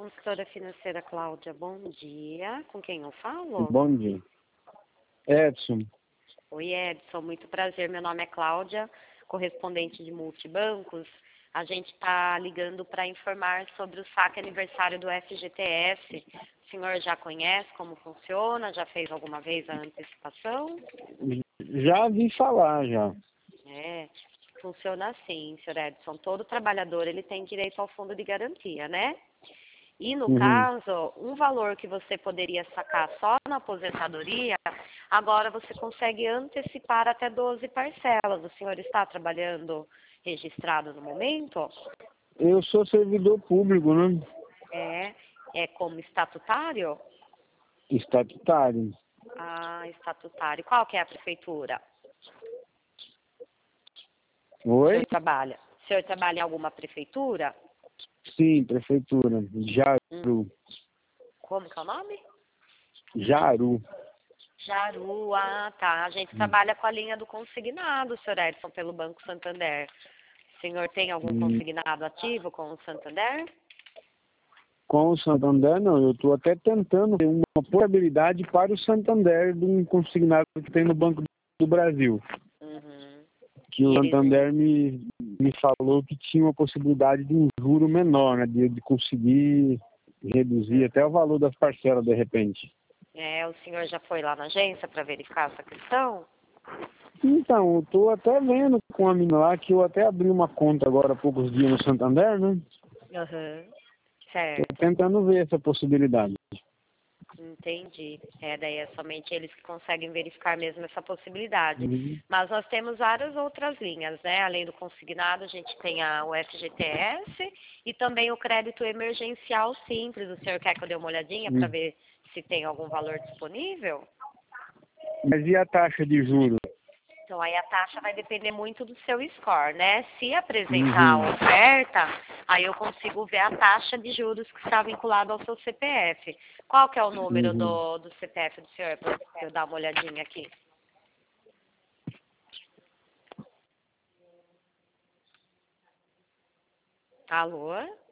consultora financeira Cláudia, bom dia. Com quem eu falo? Bom dia. Edson. Oi, Edson, muito prazer. Meu nome é Cláudia, correspondente de multibancos. A gente está ligando para informar sobre o saque aniversário do FGTS. O senhor já conhece como funciona? Já fez alguma vez a antecipação? Já vi falar, já. Funciona assim, senhor Edson. Todo trabalhador ele tem direito ao fundo de garantia, né? E no caso, um valor que você poderia sacar só na aposentadoria, agora você consegue antecipar até 12 parcelas. O senhor está trabalhando registrado no momento? Eu sou servidor público, né? É como estatutário? Estatutário. Ah, estatutário. Qual que é a prefeitura? O Oi? senhor trabalha? O senhor trabalha em alguma prefeitura? Sim, prefeitura. Jaru. Como que é o nome? Jaru. Jaru, tá. A gente trabalha com a linha do consignado, senhor Edson, pelo Banco Santander. O senhor tem algum consignado ativo com o Santander? Com o Santander, não. Eu estou até tentando ter uma probabilidade para o Santander de um consignado que tem no Banco do Brasil. Que o Santander me falou que tinha uma possibilidade de um juro menor, né? De conseguir reduzir até o valor das parcelas, de repente. O senhor já foi lá na agência para verificar essa questão? Então, eu estou até vendo com a menina lá que eu até abri uma conta agora há poucos dias no Santander, né? Certo. Estou tentando ver essa possibilidade. Entendi. Daí é somente eles que conseguem verificar mesmo essa possibilidade. Mas nós temos várias outras linhas, né? Além do consignado, a gente tem o FGTS e também o crédito emergencial simples. O senhor quer que eu dê uma olhadinha para ver se tem algum valor disponível? Mas e a taxa de juros? Então, aí a taxa vai depender muito do seu score, né? Se apresentar a oferta, aí eu consigo ver a taxa de juros que está vinculada ao seu CPF. Qual que é o número do CPF do senhor, para eu dar uma olhadinha aqui? Alô?